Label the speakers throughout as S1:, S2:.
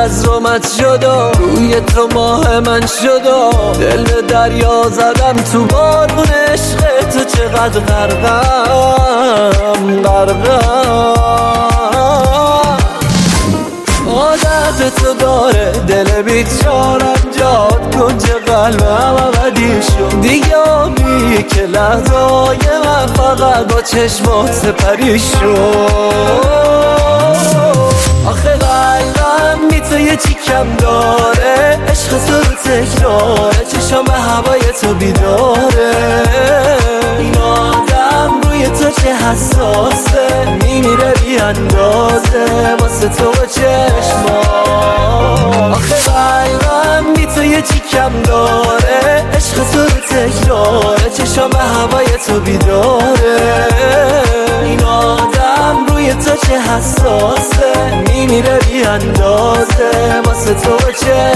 S1: از رومت شدم، روی تو ماه من شدم، دل به دریا زدم تو بارون عشق تو، چقدر غرقم عادت تو داره دل بیچارم، جاد کنج قلبم ابدی شد دیگه، آبی که لحظه های من فقط با چشمات سپری شد. آخه قلبم بی تو یه چی کم داره، عشق تو رو تکراره، چشم به هوای تو بیداره، این آدم روی تو چه حساسه، میمیره بی اندازه واسه تو و چشمات. آخه قلبم بی تو یه چی کم داره، عشق تو رو تکراره، چشم به هوای تو بیداره، این آدم روی تو چه حساسه، میمیره بی اندازه واسه تو و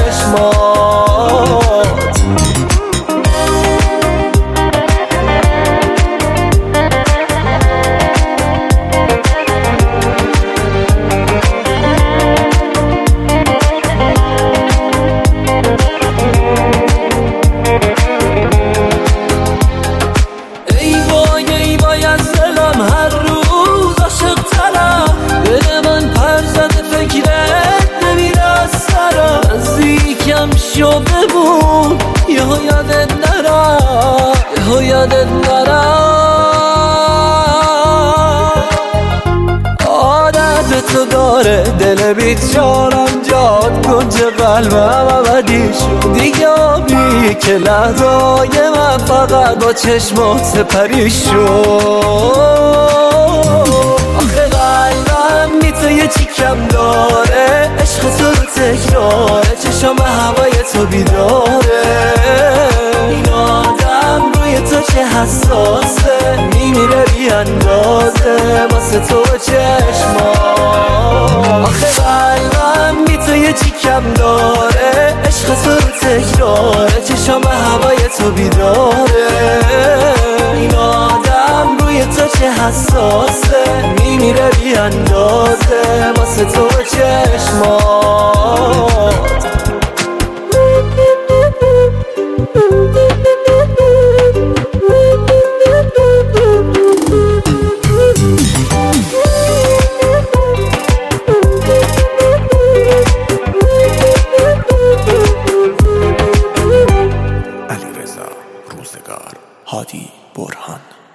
S1: چشمات. هر روز عاشق ترم، دل من پر زده فکرت نمیره از سرم، نزدیکم شو بمون یهو یادت نرم، یهو یادت نرم. عادت تو داره دل بیچارم، جاد کنج قلبم ابدی شد دیگه، آبی که لحظه های من فقط با چشمات سپری شد. آخه قلبم بی تو یه چی کم داره، عشق تو رو تکراره، چشم به هوای تو بیداره، این آدم روی تو چه حساسه، میمیره بی اندازه واسه تو و چشمات. آخه قلبم بی تو یه چی کم داره، عشق تو رو تکراره، چشم به هوای تو بیداره، این آدم روی تو چه حساسه، میمیره بی اندازه واسه تو و چشمات.
S2: علیرضا روزگار، هادی برهان.